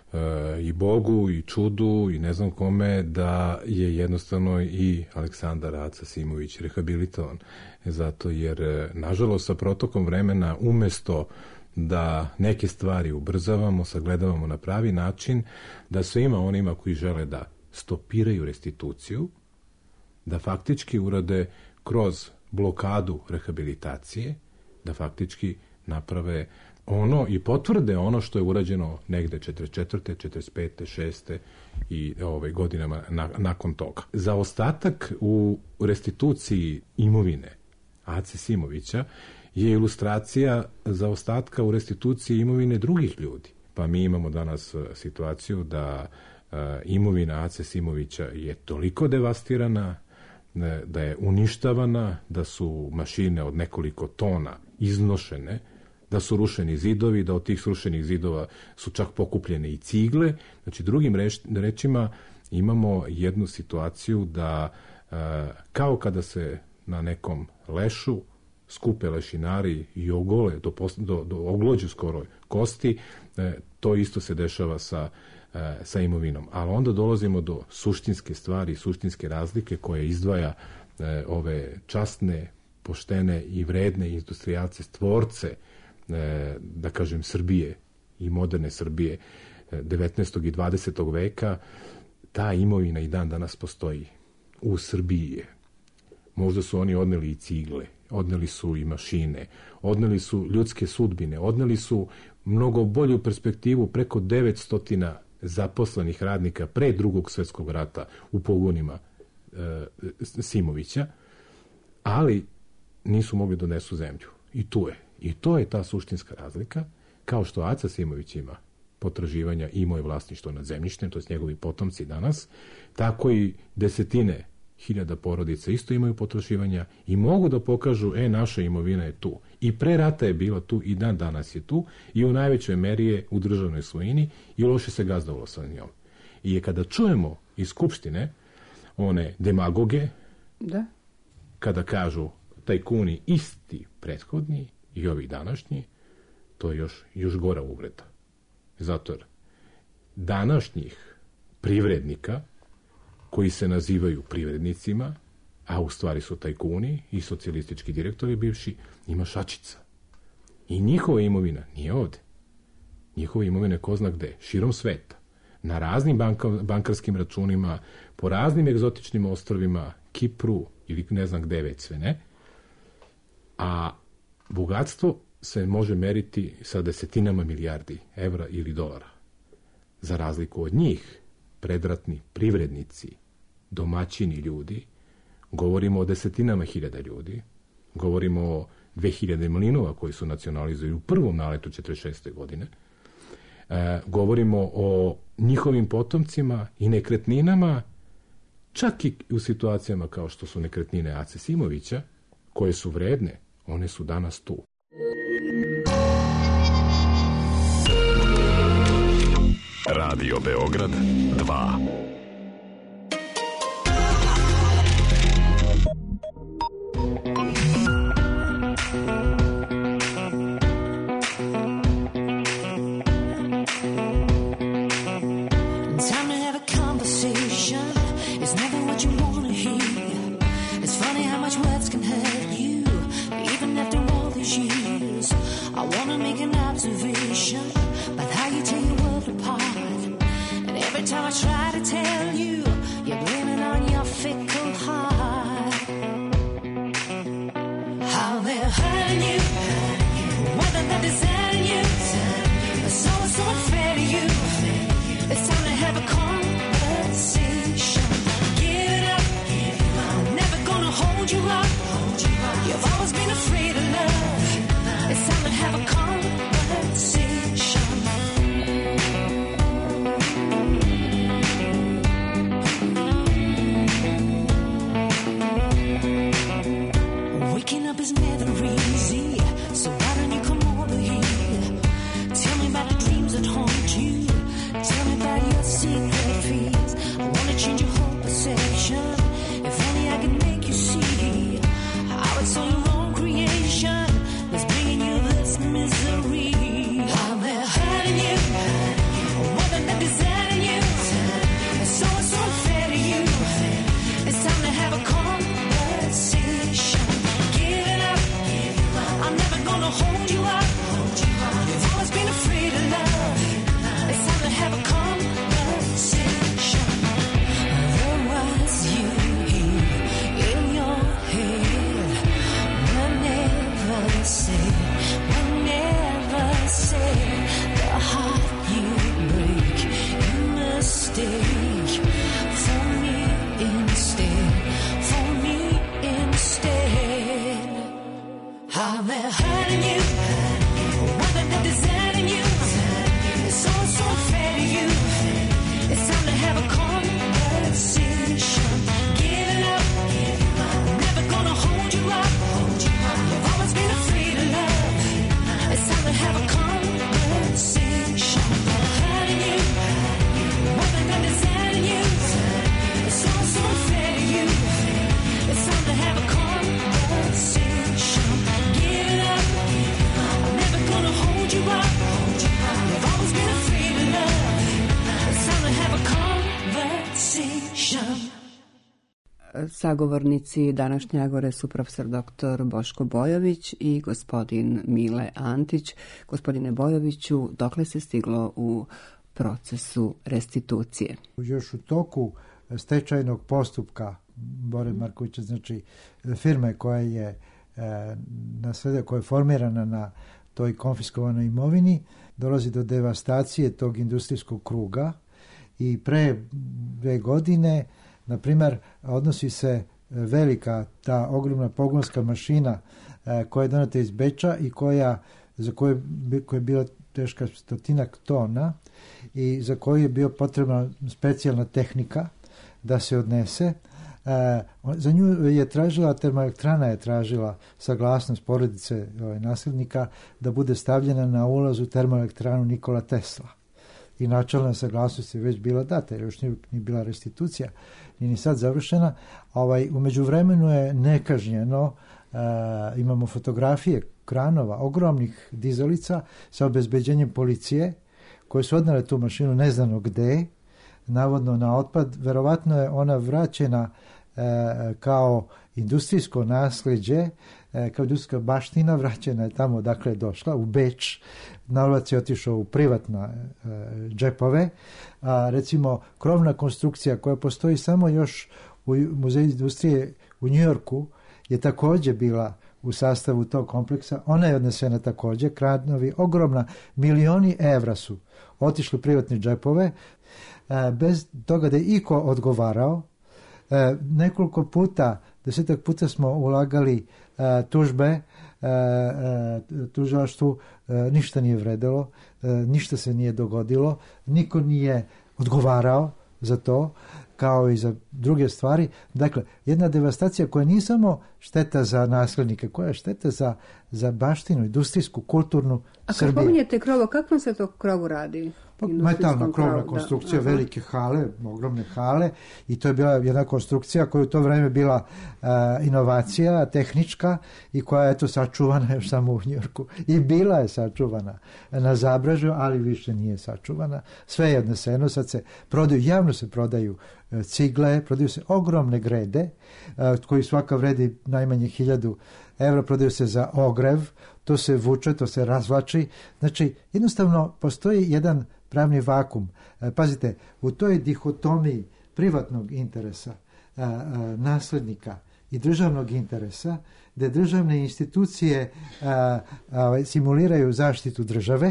i Bogu i čudu i ne znam kome da je jednostavno i Aleksandar Aca Simović rehabilitovan. Zato jer, nažalost, sa protokom vremena umesto da neke stvari ubrzavamo, sagledavamo na pravi način, da svima onima koji žele da stopiraju restituciju, da faktički urade kroz blokadu rehabilitacije, da faktički naprave ono i potvrde ono što je urađeno negde četrdeset četvrte, četrdeset pete, šeste i ove godinama na, nakon toga. Zaostatak u restituciji imovine Ace Simovića je ilustracija zaostatka u restituciji imovine drugih ljudi. Pa mi imamo danas situaciju da uh, imovina Ace Simovića je toliko devastirana, da je uništavana, da su mašine od nekoliko tona iznošene, da su rušeni zidovi, da od tih srušenih zidova su čak pokupljene i cigle. Znači, drugim reč, rečima, imamo jednu situaciju da uh, kao kada se na nekom lešu skupe lešinari i ogole, do, do, do oglođu skoro kosti, e, to isto se dešava sa, e, sa imovinom. Ali onda dolazimo do suštinske stvari, suštinske razlike koje izdvaja e, ove časne, poštene i vredne industrijalce, stvorce, e, da kažem, Srbije i moderne Srbije devetnaestog i dvadesetog veka. Ta imovina i dan danas postoji. U Srbiji je. Možda su oni odneli i cigle, odneli su i mašine, odneli su ljudske sudbine, odneli su mnogo bolju perspektivu preko devetsto zaposlenih radnika pre drugog svjetskog rata u pogonima e, Simovića, ali nisu mogli donesu zemlju. I tu je. I to je ta suštinska razlika, kao što Aca Simović ima potraživanja i moje vlasništvo nad zemljištem, to je njegovi potomci danas, tako i desetine hiljada porodica isto imaju potraživanja i mogu da pokažu, e, naša imovina je tu. I pre rata je bila tu i dan danas je tu i u najvećoj meri je u državnoj svojini i loše se gazdovalo sa njom. I kada čujemo iz Skupštine one demagoge, da, kada kažu tajkuni isti prethodni i ovi današnji, to je još, još gora uvreda. Zato jer današnjih privrednika koji se nazivaju privrednicima, a u stvari su tajkuni i socijalistički direktori bivši, ima šačica. I njihova imovina nije ovde. Njihova imovina je ko zna gde, širom sveta. Na raznim banka, bankarskim računima, po raznim egzotičnim ostrvima, Kipru ili ne znam gde već sve ne. A bogatstvo se može meriti sa desetinama milijardi evra ili dolara. Za razliku od njih, predratni privrednici, domaćini ljudi, govorimo o desetinama hiljada ljudi, govorimo o dve hiljade mlinova koji su nacionalizovali u prvom naletu četrdeset šeste godine, e, govorimo o njihovim potomcima i nekretninama, čak i u situacijama kao što su nekretnine Ace Simovića, koje su vredne, one su danas tu. Radio Beograd dva. It's time to have a conversation. Give it up. Sagovornici današnje Agore su profesor doktor Boško Bojović i gospodin Mile Antić. Gospodine Bojoviću, dokle se stiglo u procesu restitucije? Još u toku stečajnog postupka Bore Markovića, znači firme koja je na sve koja je formirana na toj konfiskovanoj imovini, dolazi do devastacije tog industrijskog kruga i pre dve godine, na primjer, odnosi se velika, ta ogromna pogonska mašina koja je donata iz Beča i koja, za koju, koja je bila teška stotinak tona i za koju je bio potrebna specijalna tehnika da se odnese. Za nju je tražila, termoelektrana je tražila saglasnost porodice ovaj, nasljednika da bude stavljena na ulaz u termoelektranu Nikola Tesla. I načelna saglasnost je već bila data, jer još nije, nije bila restitucija, nije ni sad završena. Ovaj, u međuvremenu je nekažnjeno, e, imamo fotografije kranova, ogromnih dizalica sa obezbeđenjem policije, koje su odnale tu mašinu neznano gde, navodno na otpad. Verovatno je ona vraćena e, kao industrijsko nasleđe, e, kao industrijska baština, vraćena je tamo dakle je došla, u Beč. Novac je otišao u privatne e, džepove. A, recimo, krovna konstrukcija koja postoji samo još u Muzeju industrije u Njujorku je također bila u sastavu tog kompleksa. Ona je odnesena također, kranovi, ogromna, milioni evra su otišli u privatne džepove, e, bez toga da je iko odgovarao. E, nekoliko puta, desetak puta smo ulagali e, tužbe, e, e, tužilaštvu, e, ništa nije vredelo, e, ništa se nije dogodilo, niko nije odgovarao za to, kao i za druge stvari. Dakle, jedna devastacija koja nije samo šteta za naslednike, koja je šteta za, za baštinu, industrijsku, kulturnu A Srbije. A kad pominjete krovo, kakvom se to krovu radi? Metalna krovna konstrukcija, da, velike hale, ogromne hale, i to je bila jedna konstrukcija koja u to vreme bila uh, inovacija, tehnička, i koja je eto sačuvana još samo u Njujorku. I bila je sačuvana na Zabražju, ali više nije sačuvana. Sve je odneseno, sad se prodaju, javno se prodaju uh, cigle, prodaju se ogromne grede, uh, koji svaka vredi najmanje hiljadu evra, prodaju se za ogrev, to se vuče, to se razvlači. Znači, jednostavno postoji jedan pravni vakum. E, pazite, u toj dihotomiji privatnog interesa, a, a, naslednika i državnog interesa, gde državne institucije a, a, simuliraju zaštitu države,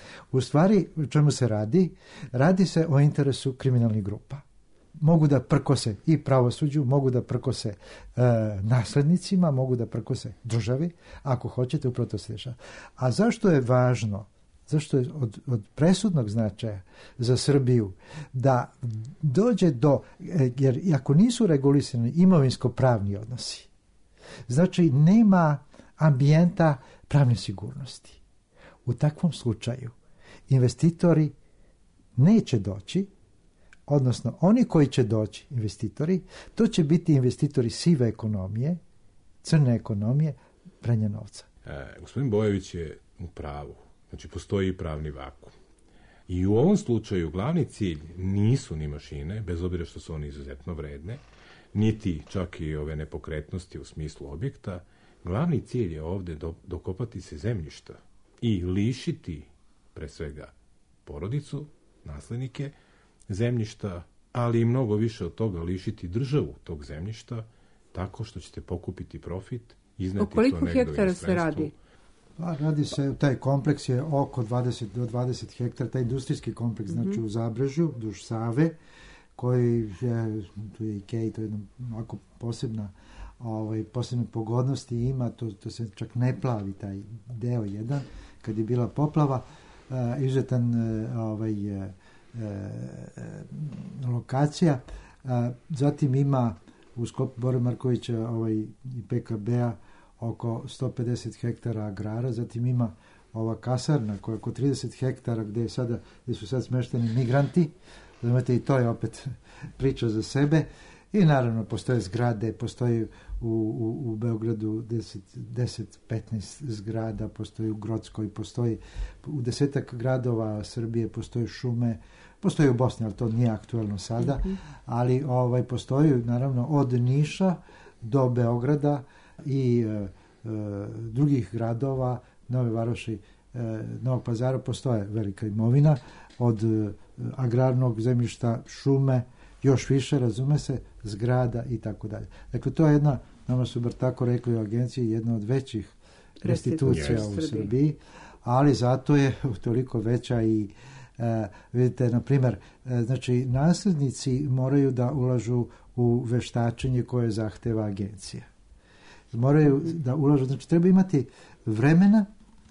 u stvari, o čemu se radi? Radi se o interesu kriminalnih grupa. Mogu da prkose i pravosuđu, mogu da prkose e, naslednicima, mogu da prkose državi, ako hoćete, upravo to se dešava. A zašto je važno, zašto je od, od presudnog značaja za Srbiju da dođe do, jer ako nisu regulisani imovinsko-pravni odnosi, znači nema ambijenta pravne sigurnosti. U takvom slučaju investitori neće doći, odnosno oni koji će doći, investitori, to će biti investitori sive ekonomije, crne ekonomije, pranja novca. E, gospodin Bojović je u pravu. Znači, postoji pravni vakum. I u ovom slučaju glavni cilj nisu ni mašine, bez obzira što su one izuzetno vredne, niti čak i ove nepokretnosti u smislu objekta. Glavni cilj je ovde do, dokopati se zemljišta i lišiti, pre svega, porodicu, naslednike, zemljišta, ali i mnogo više od toga lišiti državu tog zemljišta, tako što ćete pokupiti profit, izneti to negdje u inostranstvu. O koliko hektara se radi? Pa, radi se, taj kompleks je oko dvadeset do dvadeset hektara, taj industrijski kompleks, mm-hmm. znači u Zabrežju, duž Save, koji je, tu je Ikea, to je jedna ovako posebna, ovaj, posebne pogodnosti ima, to, to se čak ne plavi, taj deo jedan, kad je bila poplava, uh, izuzetan uh, ovaj, uh, uh, lokacija, uh, zatim ima u sklopu Bore Markovića ovaj, i P K B-a oko sto pedeset hektara agrara, zatim ima ova kasarna koja je oko trideset hektara gde, je sada, gde su sad smešteni migranti, znate, i to je opet priča za sebe, i naravno postoje zgrade, postoji u, u, u Beogradu deset petnaest zgrada, postoji u Grockoj, postoji u desetak gradova Srbije, postoje šume, Postoji u Bosni, ali to nije aktuelno sada, mm-hmm. ali ovaj, postoji naravno od Niša do Beograda i e, e, drugih gradova, Nove Varoši, e, Novog Pazara, postoje velika imovina od e, agrarnog zemljišta, šume, još više, razume se, zgrada i tako dalje. Dakle, to je jedna, nama su bar tako rekli u agenciji, jedna od većih restitucija u Srbiji, ali zato je toliko veća i e, vidite, na primjer, e, znači nasljednici moraju da ulažu u veštačenje koje zahteva agencija. Moraju da ulažu, znači treba imati vremena,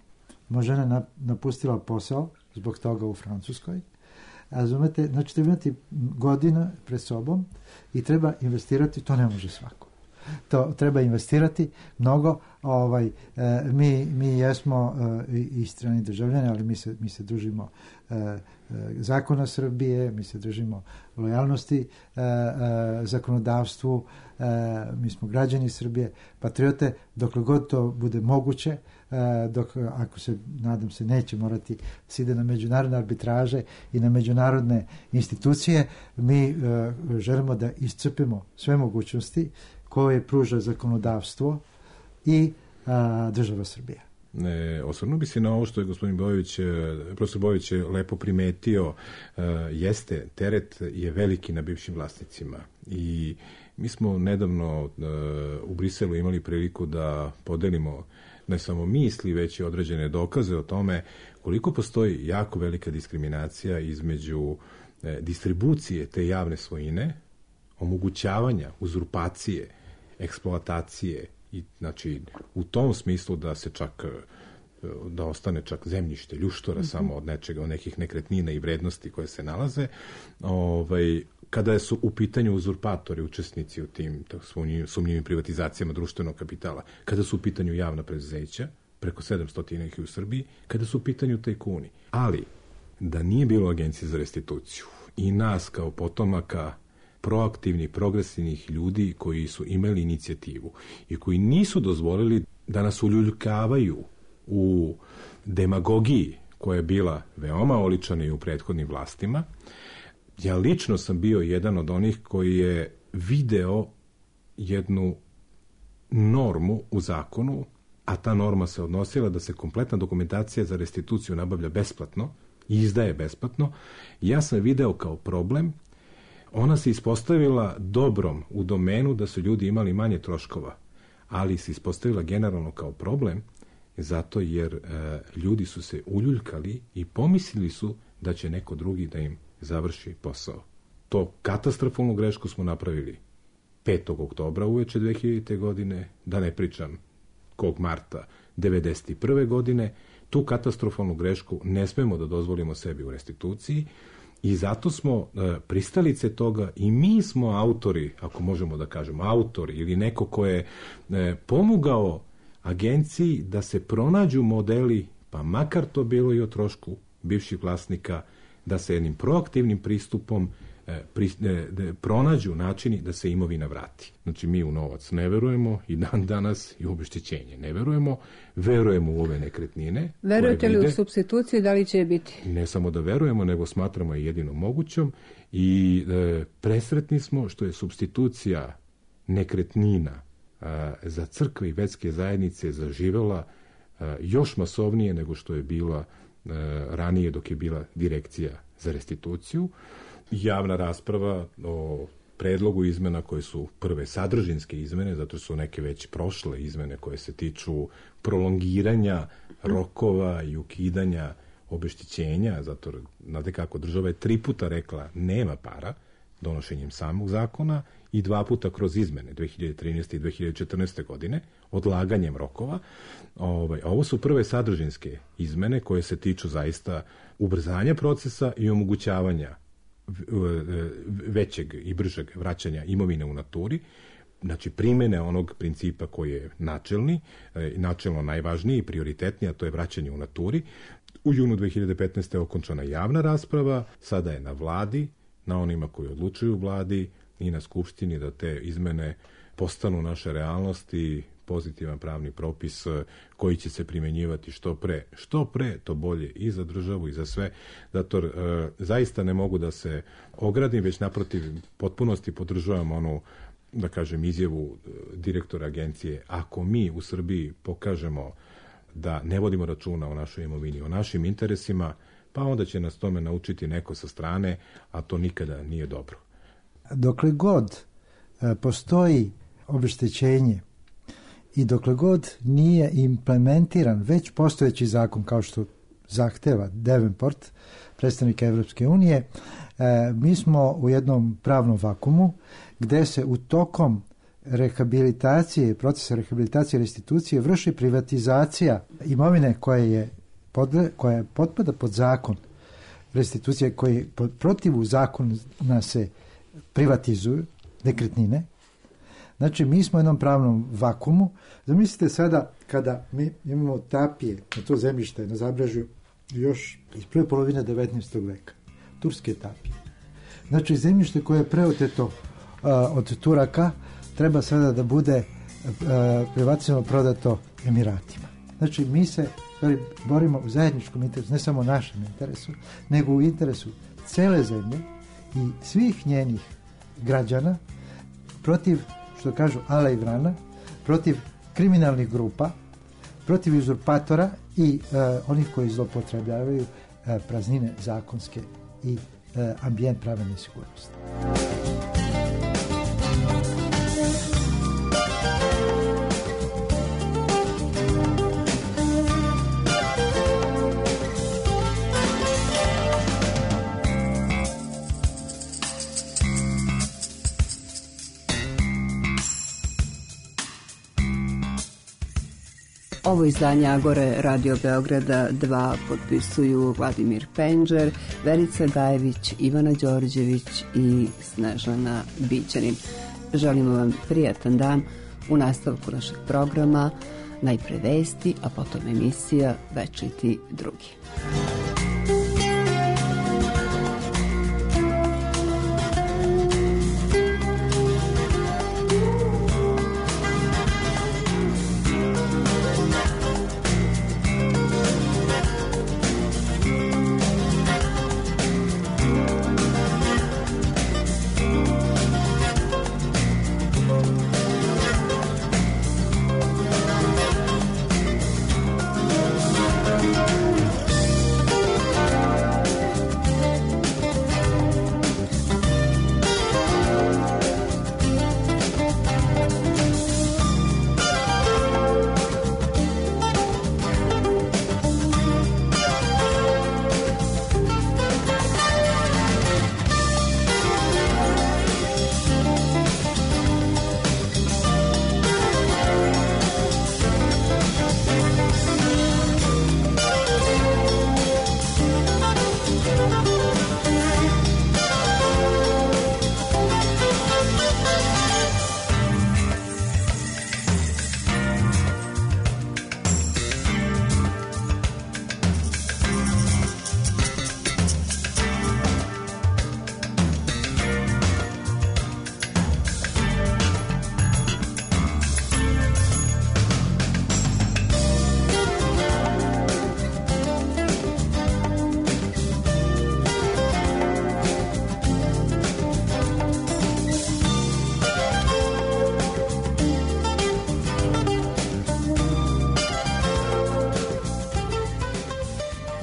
žena napustila posao zbog toga u Francuskoj, razumete, znači treba imati godina pred sobom i treba investirati, to ne može svako. To treba investirati mnogo. Ovaj, e, mi, mi jesmo e, i strani državljani, ali mi se, mi se držimo e, e, zakona Srbije, mi se držimo lojalnosti e, e, zakonodavstvu, e, mi smo građani Srbije, patriote, dokle god to bude moguće, e, dok, ako se, nadam se, neće morati se ide na međunarodne arbitraže i na međunarodne institucije, mi e, želimo da iscrpimo sve mogućnosti koje pruža zakonodavstvo i a, država Srbija. Ne, osvrnuo bi se na ovo što je gospodin Bojović, profesor Bojović je lepo primetio, e, jeste, teret je veliki na bivšim vlasnicima i mi smo nedavno e, u Briselu imali priliku da podelimo ne samo misli, već i određene dokaze o tome koliko postoji jako velika diskriminacija između e, distribucije te javne svojine, omogućavanja, uzurpacije, eksploatacije i znači u tom smislu da se čak da ostane čak zemljište, ljuštora mm-hmm. samo od nečega, od nekih nekretnina i vrednosti koje se nalaze, ovaj, kada su u pitanju uzurpatori, učesnici u tim sumnjivim privatizacijama društvenog kapitala, kada su u pitanju javna preduzeća, preko sedamsto ih u Srbiji, kada su u pitanju tajkuni. Ali, da nije bilo agencije za restituciju i nas kao potomaka proaktivnih, progresivnih ljudi koji su imali inicijativu i koji nisu dozvolili da nas uljuljkavaju u demagogiji koja je bila veoma oličana i u prethodnim vlastima. Ja lično sam bio jedan od onih koji je video jednu normu u zakonu, a ta norma se odnosila da se kompletna dokumentacija za restituciju nabavlja besplatno i izdaje besplatno. Ja sam video kao problem. Ona se ispostavila dobrom u domenu da su ljudi imali manje troškova, ali se ispostavila generalno kao problem zato jer e, ljudi su se uljuljkali i pomislili su da će neko drugi da im završi posao. To katastrofalnu grešku smo napravili petog oktobra uveče dve hiljadite. godine, da ne pričam kog marta devedeset prve. godine. Tu katastrofalnu grešku ne smemo da dozvolimo sebi u restituciji. I zato smo e, pristalice toga i mi smo autori, ako možemo da kažemo autori ili neko ko je e, pomogao agenciji da se pronađu modeli, pa makar to bilo i o trošku bivših vlasnika, da se jednim proaktivnim pristupom e, pri, e, de, pronađu načini da se imovina vrati. Znači mi u novac ne verujemo i dan danas i u obeštećenje ne verujemo, verujemo u ove nekretnine. Verujete li u supstituciju, da li će biti? Ne samo da verujemo, nego smatramo je jedino mogućom i e, presretni smo što je supstitucija nekretnina a, za crkve i verske zajednice zaživela a, još masovnije nego što je bila a, ranije dok je bila direkcija za restituciju. Javna rasprava o predlogu izmena koje su prve sadržinske izmene, zato su neke već prošle izmene koje se tiču prolongiranja rokova i ukidanja obeštećenja, zato znate kako država je tri puta rekla nema para donošenjem samog zakona i dva puta kroz izmene dve hiljade trinaeste. i dve hiljade četrnaeste. godine odlaganjem rokova. Ovaj, ovo su prve sadržinske izmene koje se tiču zaista ubrzanja procesa i omogućavanja većeg i bržeg vraćanja imovine u naturi, znači primene onog principa koji je načelni, načelno najvažniji i prioritetniji, a to je vraćanje u naturi. U junu dve hiljade petnaeste. je okončana javna rasprava, sada je na vladi, na onima koji odlučuju u vladi i na skupštini da te izmene postanu naše realnosti, pozitivan pravni propis koji će se primjenjivati što pre. Što pre, to bolje i za državu i za sve. Zato e, zaista ne mogu da se ogradim, već naprotiv potpunosti podržavam onu, da kažem, izjavu direktora agencije. Ako mi u Srbiji pokažemo da ne vodimo računa o našoj imovini, o našim interesima, pa onda će nas tome naučiti neko sa strane, a to nikada nije dobro. Dokle god e, postoji obeštećenje i dokle god nije implementiran već postojeći zakon kao što zahteva Davenport, predstavnik Evropske unije, e, mi smo u jednom pravnom vakumu gde se u tokom rehabilitacije, procesa rehabilitacije i restitucije vrši privatizacija imovine koja je podle, koja potpada pod zakon restitucije koji protivu zakona se privatizuju nekretnine. Znači, mi smo u jednom pravnom vakumu. Zamislite sada kada mi imamo tapije na to zemljište na Zabrežju još iz prve polovine devetnaestog veka. Turske tapije. Znači, zemljište koje je preoteto uh, od Turaka treba sada da bude uh, privatizovano, prodato Emiratima. Znači, mi se borimo u zajedničkom interesu, ne samo našem interesu, nego u interesu cele zemlje i svih njenih građana protiv, što kažu, ala i vrana, protiv kriminalnih grupa, protiv uzurpatora i uh, onih koji zloupotrebljavaju uh, praznine zakonske i uh, ambijent pravne nesigurnosti. Ovo izdanje Agore Radio Beograda dva potpisuju Vladimir Penđer, Verica Gajević, Ivana Đorđević i Snežana Bićanin. Želimo vam prijatan dan u nastavku našeg programa, najpre vesti, a potom emisija Večiti drugi.